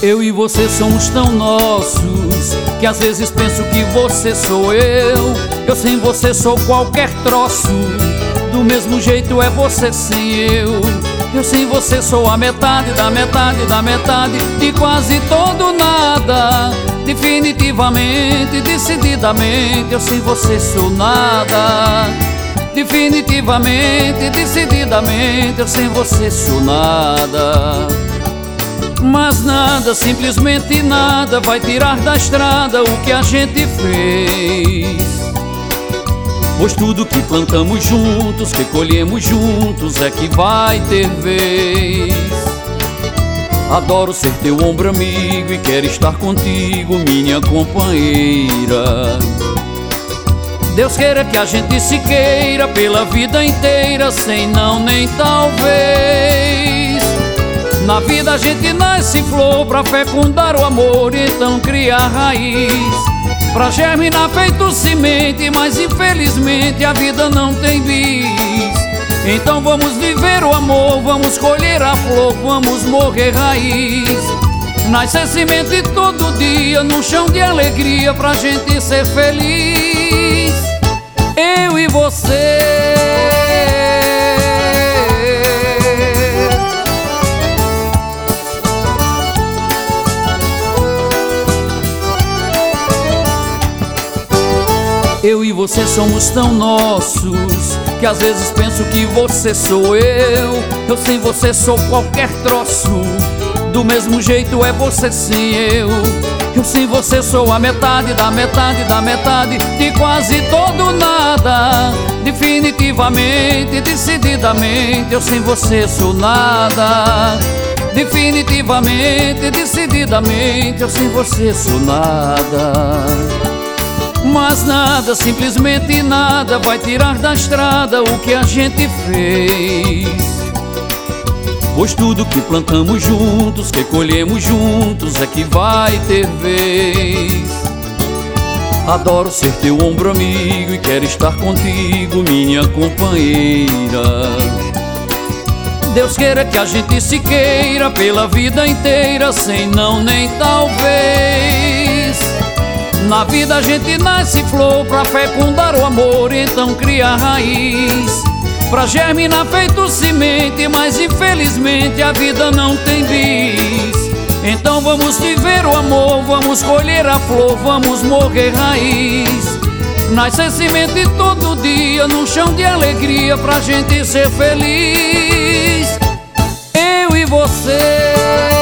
Eu e você somos tão nossos que às vezes penso que você sou eu. Eu sem você sou qualquer troço, do mesmo jeito é você sem eu. Eu sem você sou a metade da metade da metade de quase todo nada. Definitivamente, decididamente, eu sem você sou nada. Definitivamente, decididamente, eu sem você sou nada. Mas nada, simplesmente nada vai tirar da estrada o que a gente fez. Pois tudo que plantamos juntos, que colhemos juntos, é que vai ter vez. Adoro ser teu ombro amigo e quero estar contigo, minha companheira. Deus queira que a gente se queira pela vida inteira, sem não nem talvez. Na vida a gente nasce flor pra fecundar o amor, então cria raiz pra germinar feito semente, mas infelizmente a vida não tem bis. Então vamos viver o amor, vamos colher a flor, vamos morrer raiz. Nascer semente todo dia num chão de alegria pra gente ser feliz. Eu e você. Eu e você somos tão nossos que às vezes penso que você sou eu. Eu sem você sou qualquer troço, do mesmo jeito é você sem eu. Eu sem você sou a metade da metade da metade de quase todo nada. Definitivamente, decididamente, eu sem você sou nada. Definitivamente, decididamente, eu sem você sou nada. Mas nada, simplesmente nada vai tirar da estrada o que a gente fez. Pois tudo que plantamos juntos, que colhemos juntos, é que vai ter vez. Adoro ser teu ombro amigo e quero estar contigo, minha companheira. Deus queira que a gente se queira pela vida inteira, sem não nem talvez. Na vida a gente nasce flor pra fecundar o amor, então cria raiz pra germinar feito semente, mas infelizmente a vida não tem bis. Então vamos viver o amor, vamos colher a flor, vamos morrer raiz. Nascer semente todo dia num chão de alegria pra gente ser feliz. Eu e você.